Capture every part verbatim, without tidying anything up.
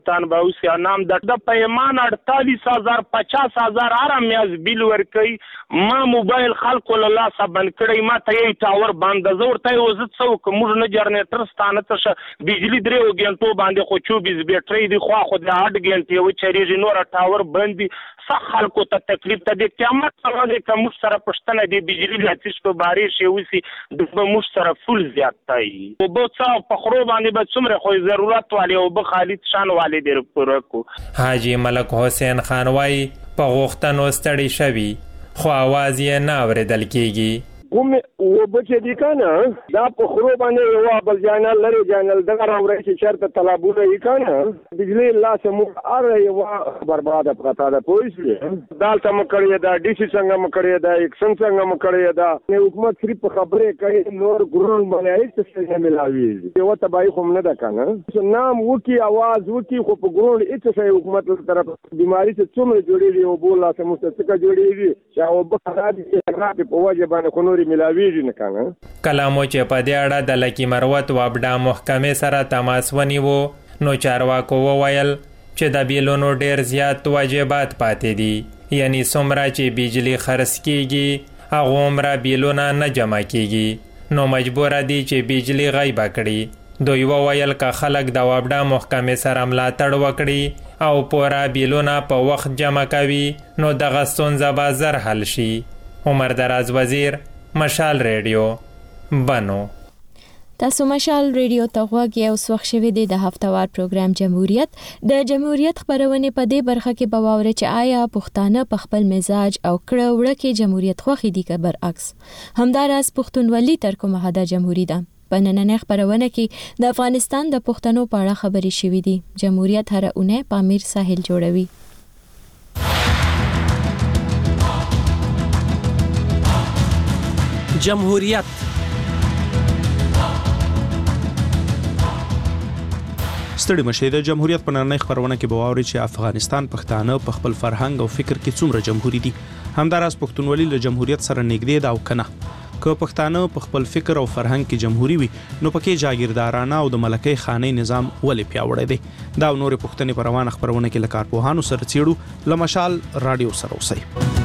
تان باوسی نام د پیمان اڑتالیس هزار پچاس هزار هر میاز بیل ورکي ما موبایل خلکو له لاسه بند کړی ما ته یې ټاور باندې زور ته وزت څو کوم نه جنریټر ستانه ته بجلی درې وګنټو باندې خو چوبیس بیټری دی خو خو د اټ ګنټي و چریږي نور ټاور بند صح خلکو ته تکلیف ته د قیامت سره د کوم سره پښتنه دی بجلی لاتیش په بارې شي وسی د مو سره فل زیات تای او به څو په خرو باندې به څومره خو ضرورت والی او به خالد شان والی در پوره کو حاجی ملک حسین خان وای په غوښتنو ستړي شوی خو आवाज یې نه اوریدل کیږي کوم و بچی دی کنه دا په خرو باندې یو بل جانل لري جانل دغه راوړی چې شرط طلبونه یې کنه بجلی الله سمو اره یو برباد پکتا ده پولیس دالته مکړی دا ډي سي څنګه مکړی دا اکسن څنګه مکړی دا حکومت صرف خبرې کوي نور ګرون باندې هیڅ څه نه ملاوي یو تبای خو نه ده کنه نام وکي आवाज وکي خو په ګرون هیڅ څه حکومت تر طرف بیماری څخه څومره جوړیږي او بوله سمو څه جوړیږي چې او په خراب دي په وجه باندې خو ملاویږي نه کنه کلامو چې په دې اړه د لکی مروت وابډا محکمې سره تماس ونیو نو چارواکو وویل چې د بیلونو ډیر زیات واجبات پاتې دي یعنی څومره چې بجلی خرڅ کیږي هغه عمره بیلونه نه جمع کیږي نو مجبور دي چې بجلی غیب کړي دوی وویل که خلک د وابډا محکمې سره ملاتړ وکړي او پورا بیلونه په وخت جمع کوي نو دغه ستونزه به زر حل شي. عمر دراز وزیر، مشال ریډیو، بنو. تاسو مشال ریډیو ته غوږ یې اوس وخت شوی دی د هفتهوار پروګرام جمهوریت. د جمهوریت خبرونه په دې برخه کې به واورئ چې آیا پښتانه په خپل مزاج او کړه وړه کې جمهوریت خوښي دي که برعکس. همداراز پښتونولي تر کومه حده جمهوری ده. په نننۍ خبرونه کې د افغانستان د پښتنو په اړه خبرې شوې دي. جمهوریت هره اونۍ په امیر ساحل جوړوي. جمهوریت ستړي مشه د جمهوریت په نړۍ خبرونه کې بواوري چې افغانستان پښتانه په خپل فرهنګ او فکر کې څومره جمهوری دي. همداراز پښتونولي له جمهوریت سره نږدې ده او کنه. که پښتانه په خپل فکر او فرهنګ کې جمهوری وي نو پکې جاگیردارانه او د ملکۍ خانې نظام ولې پیاوړی دی. دا نور پښتنې په روانه خبرونه کې لکارپوهانو سره چیړو لمشال رادیو سره اوسئ.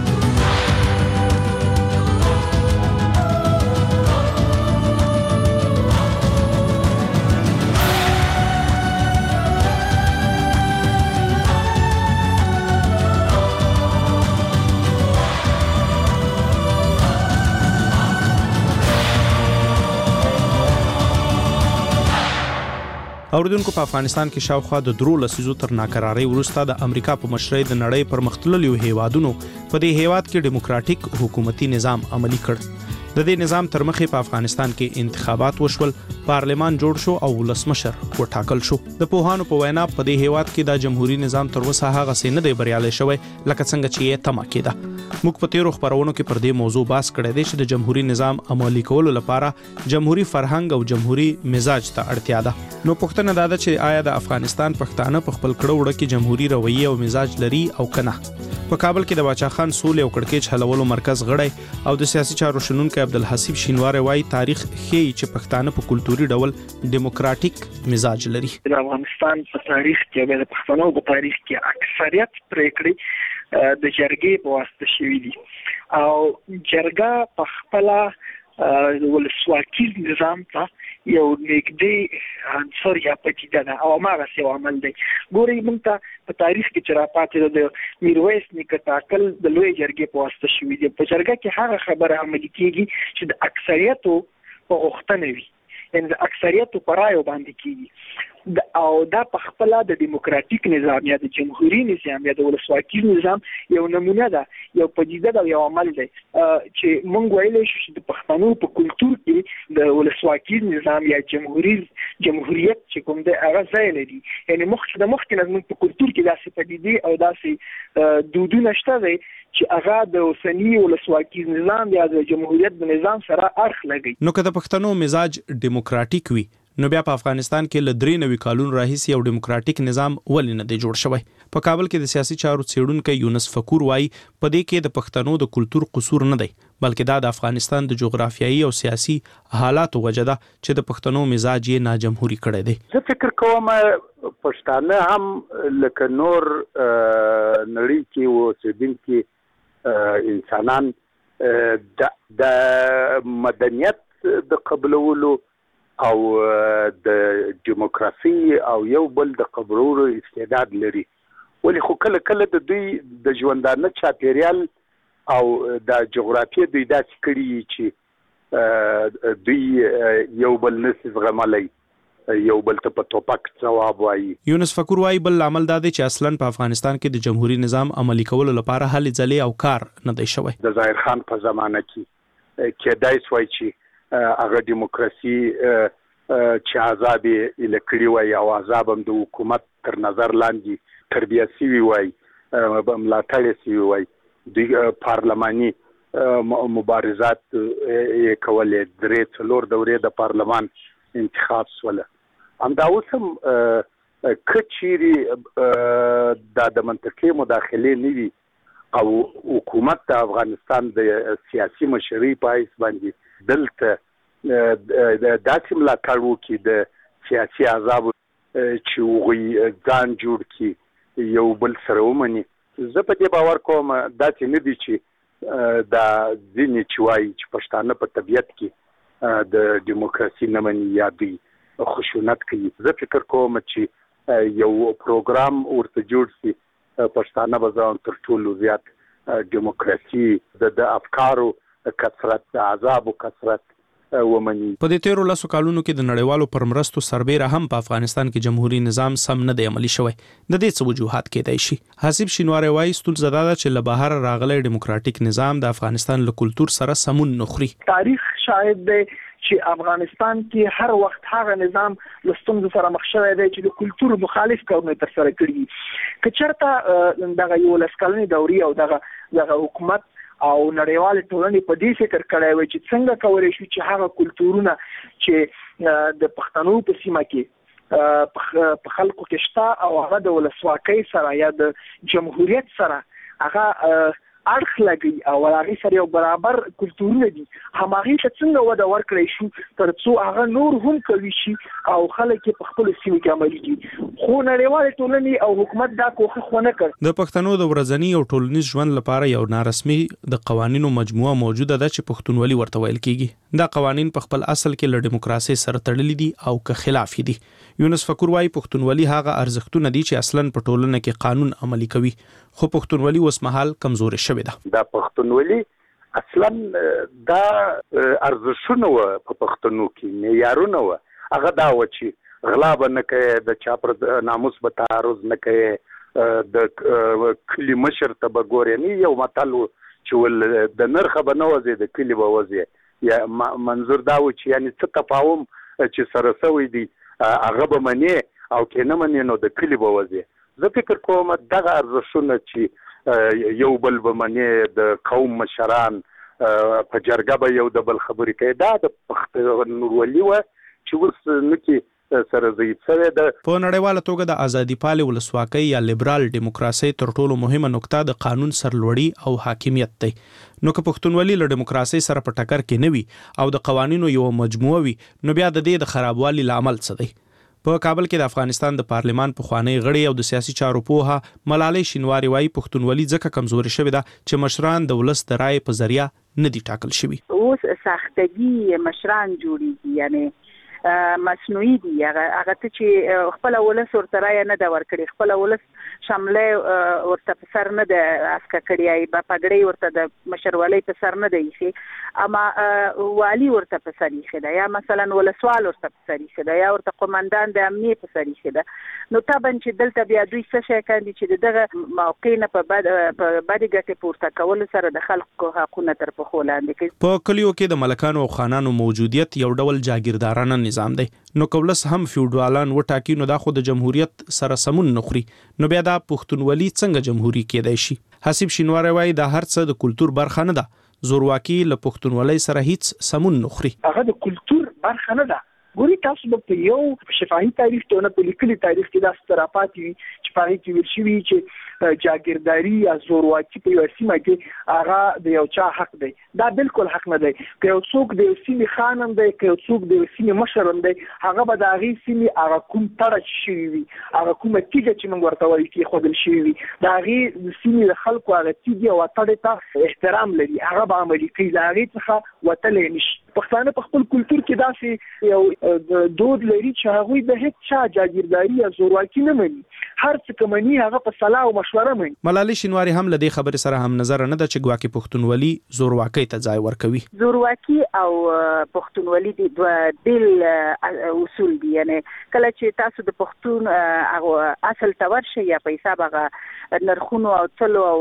اوردونکو په افغانستان کې شاوخوا د درو لسیزو تر ناکرارۍ وروسته د امریکا په مشرۍ د نړۍ پرمختللو هیوادونو په دې هیواد کې ډیموکراټیک حکومتي نظام عملی کړ. د دې نظام تر مخې په افغانستان کې انتخابات وشول، پارلمان جوړ شو او ولسمشر وټاکل شو. د پوهانو په وینا په دې هیواد کې د جمهوریت نظام تر اوسه هغه څه نه دی بریالي شوی لکه څنګه چې یې تمه کېده. موږ په تیرو خبرونو کې پر دې موضوع بحث کړی دی چې د جمهوریت نظام عملي کولو لپاره جمهوریت فرهنګ او جمهوریت مزاج ته اړتیا ده. نو پوښتنه دا ده چې آیا د افغانستان پښتانه په خپل کړه وړه کې جمهوریت رویه او مزاج لري او کنه. په کابل کې د باچا خان سولې او کړکېچ حلولو مرکز غړی او د سیاسي چارو شنونکی عبدالحسیب شینواری وايي تاریخ ښیي چې پښتانه په کلتوري ډول ډیموکراټیک مزاج لري. د افغانستان په تاریخ کې د پښتنو په تاریخ کې اکثریت پریکړې د جرګې په واسطه شوې دي او جرګه په خپل ولسواکي نظام ته یو نږدې عنصر یا پدیده ده او هماغسې یو عمل دی. ګورئ موږ ته په تاریخ کې چې راپاتې ده د میرویس نیکه ټاکل د لویې جرګې په واسطه شوي دي. په جرګه کې هغه خبره عملي کېږي چې د اکثریتو په غوښتنه وي، یعنې د اکثریتو په رایو باندې کېږي او دا په خپله د ډیموکراټیک نظام یا د جمهوري نظام یا د ولسواکي نظام یو نمونه ده، یو پدیده ده، یو عمل دی چې موږ ویلی شو چې د پښتنو په کلتور کې د ولسواکي نظام یا جمهوري جمهوریت چې کوم دی هغه ځای لري. یعنې مخکې د مخکې نه زموږ په کلتور کې داسې پدیدې او داسې دودونه شته دی چې هغه د اوسني ولسواکي نظام یا د جمهوریت د نظام سره اړخ لګوي. نو که د پښتنو مزاج ډیموکراټیک وي نو بیا په افغانستان کې له درې نوي کالونو راهیسې یو ډیموکراټیک نظام ولې نه دی جوړ شوی. په کابل کې د سیاسي چارو څېړونکی یونس فکور وایي په دې کې د پښتنو د کلتور قصور نه دی بلکې دا د افغانستان د جغرافیایي او سیاسي حالاتو وجه ده چې د پښتنو مزاج یې ناجمهوري کړی دی. زه فکر کوم پښتانه هم لکه نور نړۍ کې اوسېدونکي انسانان د مدنیت د قبولولو او د دیموکراسي او یو بل د قبولولو استعداد لري، ولی خو کله کله د دوی د ژوندانه چاپیریال او د جغرافیه دوی داسې کړي چې دوی یو بل نشي زغملی، یو بل ته په توپک ځواب وایي. یونس فکر وایي بل عمل دا دی چې اصلا په افغانستان کې د جمهوریت نظام عملی کولو لپاره هلې ځلې او کار نه دی شوی. د ظاهر خان په زمانه کې کېدای شوی چې هغه دیموکراسي چې عذاب یې لکړي وای او عذاب هم د حکومت تر نظر لاندې تربیه شوي وای، ملاتړ شوي وای، دوی پارلماني مبارزات یې کولې، درې څلور دورې د پارلمان انتخاب سوله. همدا اوس هم که چیرې دا د منطقې مداخلې نه وي او حکومت د افغانستان د سیاسي مشرۍ په حیث باندې دلته داسې ملاتړ وکړي د سیاسي عذابو چې هغوی ځان جوړ کړي، یو بل سره ومني، زه په دې باور کوم داسې نه دي چې دا ځینې چې وایي چې پښتانه په طبیعت کې د دیموکراسي نه مني یا دوی خشونت کوي. زه فکر کوم چې یو پروګرام ورته جوړ شي، پښتانه به ځان تر ټولو زیات دیموکراسي د افکارو کثرت، د عذابو کثرت ومني. په دې تیرو لسو کالونو کې د نړیوالو پر مرستو سربیره هم په افغانستان کې جمهوریت نظام سم نه دی عملی شوی. د دې څه وجوهات کېدای شي؟ حسیب شینواری وایي ستونزه دا ده چې له بهر راغلی ډیموکراټیک نظام د افغانستان له کلتور سره سمون نه خوري. تاریخ شاهد دی چې افغانستان کې هر وخت هغه نظام له ستونزو سره مخ شوی دی چې د کلتور مخالف کارونه ترسره کړي. که چېرته دغه یولس کلنې دورې او دغه دغه حکومت او نړیوال ټولنې په دې فکر کړی وي چې څنګه کولی شو چې هغه کلتورونه چې د پښتنو په سیمه کې په خلکو کې شته او هغه د ولسواکۍ سره یا د جمهوریت سره هغه اړخ لګي او هغه سره یو برابر کلتورونه دي، هماغه څه څنګه وده ورکړی شو تر څو هغه نور هم کوي شي او خلک په خپل سیمه کې عملي کړي. خو نړیوال ټولنې او حکومت دا کوښښ ونه کړ. د پښتنو د ورځنی او ټولنیز ژوند لپاره یو نارسمي د قوانینو مجموعه موجوده ده چې پښتونولي ورته ویل کیږي. دا قوانین په خپل اصل کې له دیموکراسي سره تړلي دي او که خلاف دي. یونس فکر وایي پښتونولي هغه ارزښتونه دي چې اصلا په ټولنه کې قانون عملي کوي، خو پښتونولي اوس مهال کمزورې شوې ده. دا پښتونولي اصلا دا ارزښتونه و په پښتنو کې، معیارونه و، هغه دا و چې غلا به نه کوي، د چا پر ناموس به تعرض نه کوي، د کلي مشر ته به ګورې نه. یو متل و چې ول د نرخه به نه وځي د کلي به وځي، یا منظور دا و چې یعنی څه تفاهم چې سره سوی دی هغه به منې او که نه منې نو د کلي به وځي. زه فکر کوم دغه ارزښتونه چې یو بل به منې، د قوم مشران په جرګه به یو د بل خبرې کوي، دا د پښتونولي وه چې اوس نه کې سره ضعیف شوی ده. په نړیواله توګه د ازادي پالې ولسواکۍ یا لیبرال دیموکراسۍ تر ټولو مهمه نقطه د قانون سرلوړي او حاکمیت دی. نو که پښتونولي له دیموکراسۍ سره په ټکر کې نه وي او د قوانینو یو مجموعه وي، نو بیا د دې د خرابوالي لامل څه دی؟ په کابل کې د افغانستان د پارلمان پخوانی غړي او د سیاسي چارو پوهه ملالۍ شینواری وایي پښتونولي ځکه کمزوري شوې ده چې مشران د ولس د رایې په ذریعه نه دي ټاکل شوي. اوس سختګي مشران جوړیږي، یعنی مصنوعي دي. هغه ته چې خپل ولس ورته رایه نه ده ورکړي، خپل ولس شاملې ورته په سر نه ده اسکه کړی، په پګړۍ ورته د مشرولۍ په سر نه ده ایښې، اما والي ورته په سر ایښې ده، یا مثلا ولسوال ورته په سر ایښې ده، یا ورته قومندان د امنیې په سر ایښې ده. نو طبعا چې دلته بیا دوی څه شی کاندي چې دغه موقع نه په بدې ګټې پورته کولو سره د خلکو حقونه تر پښو لاندې کوي. په کلیو کې د ملکانو او خانانو موجودیت یو ډول جاګیردارانه نظام دی. نو کولس هم فیوډالان وټاکي نو دا خو د جمهوریت سره سمون نه خوري، نو بیا دا پښتونولي څنګه جمهوری کېدای شي؟ حسیب شینواری وایي دا هر څه د کلتور برخه نه ده، زورواکي له پښتونولۍ سره هیڅ سمون نه خوري. هغه د کلتور برخه نه ده، ګوري تاسو په یو شفاهي تاریخ ته نه په لیکلي تاریخ کې د استرافات وي چې پاره کې ویل شوی چې جاګیرداري یا زورواکي په یو سیمه کې هغه د یو چا حق دی. دا بالکل حق نه دی. که یو څوک د سیمې خانم دی، که یو څوک د سیمې مشر دی، هغه به د هغې سیمې هغه کوم تړه شوي وي، هغه کومه تیږه چې موږ ورته وایو کېښودل شوي وي، د هغې د سیمې د خلکو هغه تیږې او تړې ته احترام لري، هغه به عملي کوي، له هغې څخه وتلی نه شي. پښتانه په خپل کلتور کې داسې یو دود لري چې هغوی د هېڅ چا جاګیرداري یا زورواکي نه مني. هر څه که مني هغه په صلاح او مشوره مني. ملالۍ شینواري هم له دې خبرې سره هم نظر نه ده چې ګواکې پښتونولي زورواکۍ ته ځای ورکوي. زورواکي او پښتونولي د دوه بیل اصول دي. یعنی کله چې تاسو د پښتون هغه اصل ته ورشئ یا په حساب هغه نرخونو او تلو او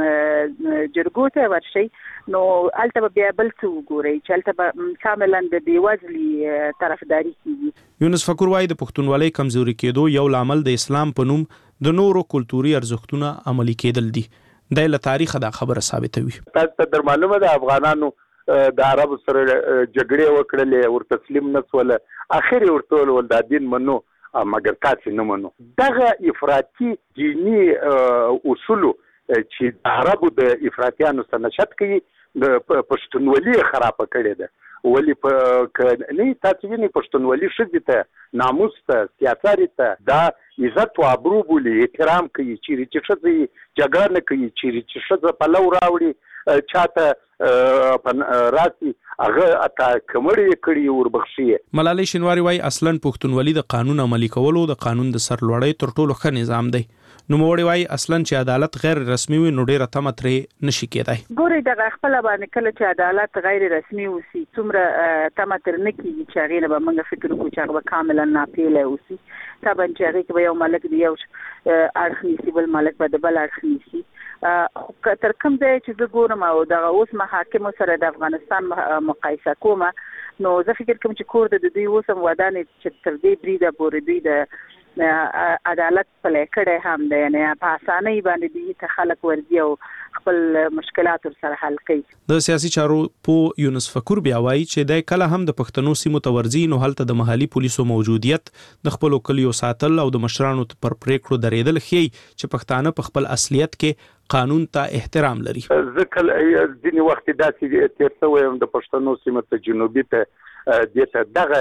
جرګو ته ورشئ، نو هلته به بیا بل څه وګورئ چې هلته به کاملا د بېوزلي طرفداري کېږي. یونس فکر وایي د پښتونولۍ کمزوري کېدو یو لامل د اسلام په نوم د نورو کلتوري ارزښتونه عملي کېدل دي. د له تاریخ دا خبره ثابتوي. تاسو ته در معلومه ده افغانانو د عربو سره جګړې وکړلې، ور تسلیم نه سول، اخر ورته ول د دین منو مګر تاسو نه منو. دغه افراطي دینی اصول چې د عربو د افراطیانو سره نشد کوي د پښتونولي خرابه کړې ده. ولی په نه تاسو ویني پښتونولي ښځې ته ناموس ته سیاست ته دا عزت او ابرو بولی احترام کوي، چې چې ښځې جګړه نه کوي، چې چې ښځه پلو راوړي چاته راسي هغه اته کمړې کړي وربخشي. ملالۍ شینواري وایي اصلا پښتونولي د قانون عملي کولو د قانون د سرلوړۍ تر ټولو ښه نظام دی. نو موړي وایي اصلا چې عدالت غیر رسمي وي نو ډیره تمه ترې نشي کېدای. ګورئ دغه خپل باندې کله چې عدالت غیر رسمي وسی څومره تمه تر نه کېږي چې هغې نه به موږ فکر وکړو چې هغه به کاملا ناپیلی اوسي. طبعا چې هغې کې به یو ملک د یو اړخ نیسي، بل ملک به د بل اړخ نیسي. خو تر کوم ځای چې زه ګورم او دغه اوس محاکمو سره د افغانستان مقایسه کوم، نو زه فکر کوم چې کور د دوی اوس هم ودانې چې تر دې بریده پورې دوی د عدالت پلی کړی هم دی. یعنې په اسانۍ باندې دوی ته خلک ورځي او خپل مشکلات ورسره حل کوي. د سیاسي چارو پوه یونس فکر بیا وایي چې دی کله هم د پښتنو سیمو ته ورځي نو هلته د محلي پولیسو موجودیت، د خپلو کلیو ساتل او د مشرانو پر پریکړو درېدل ښیي چې پښتانه په خپل اصلیت کې قانون ته احترام لري. زه کله ځینې وخت داسې تېر شوی یم د پښتنو سیمه ته جنوبي ته دته دغه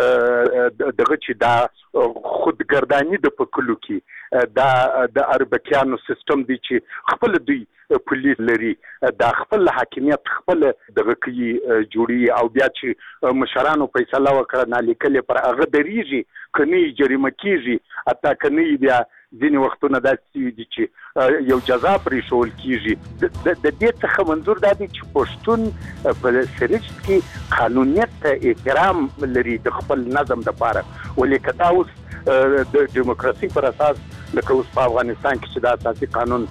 دغه چې دا خودګردانی د پکلو کې دا د اربکیانو سیستم دی چې خپل دوی پولیس لري، دا خپل حاکمیت خپل دغه کوي جوړي او بیا چې مشرانو فیصله وکړه نالیکلې پر هغه دریږي کني جریمه کیږي اته کني بیا ځینې وختونه داسې دي چې یو جزا پرې شول کیږي. د دې څخه منظور دا دی چې پښتون په سرچ کې قانونیت ته احترام لري د خپل نظم لپاره. ولې که دا اوس د دیموکراسي پر اساس لکه اوس په افغانستان کې چې دا اساسي قانون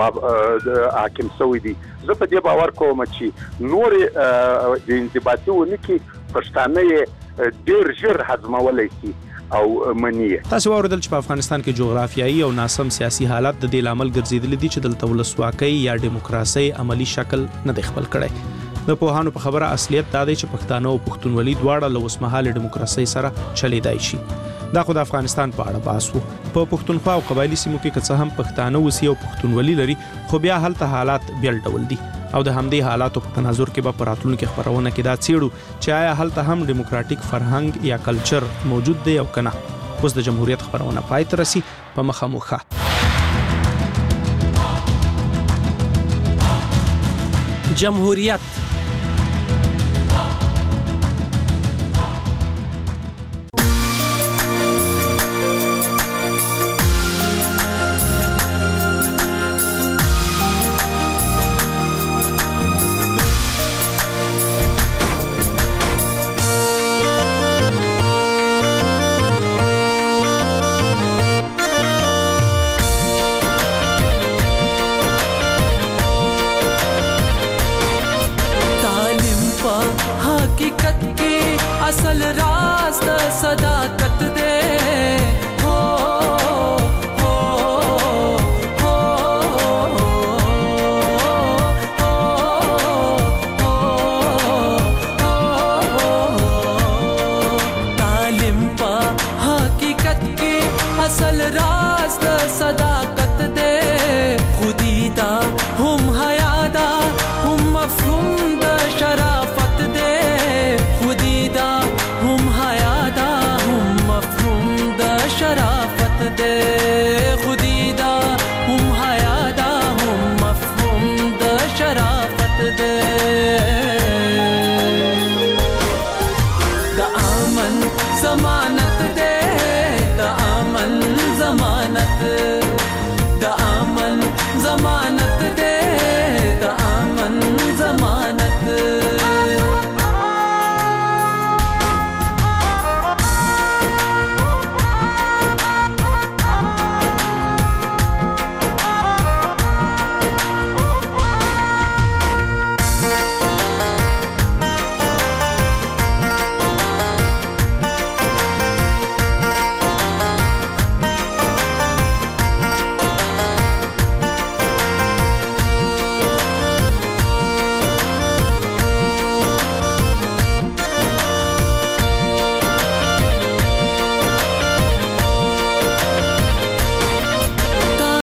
حاکم شوی دی، زه په دې باور کوم چې نورې د انضباطي ونه کې پښتانه یې ډېر ژر هضمولی شي او منی. تاسو واوریدل چې په افغانستان کې جغرافیایي او ناسم سیاسي حالات د دې لامل ګرځېدلي دي چې دلته ولسواکۍ یا دیموکراسي عملی شکل نه دی خپل کړی. د پوهانو په خبره اصلیت دا دی چې پښتانه او پښتونولي دواړه له اوسمهاله دیموکراسي سره چلیدای شي. دا خو د افغانستان په اړه بحث وو. په پښتونخوا او قبایلی سیمو کې که څه هم پښتانه وسی او پښتونولي لري، خو بیا هلته حالات بیل ډول دي او د همدې حالاتو په تناظر کې به په راتلونکي خپرونه کې دا څیړو چې آیا هلته هم ډیموکراټیک فرهنګ یا کلچر موجود دی او کنه. اوس د جمهوریت خپرونه پای ته رسي، په مخه مو ښه. جمهوریت اصل راز د صداقت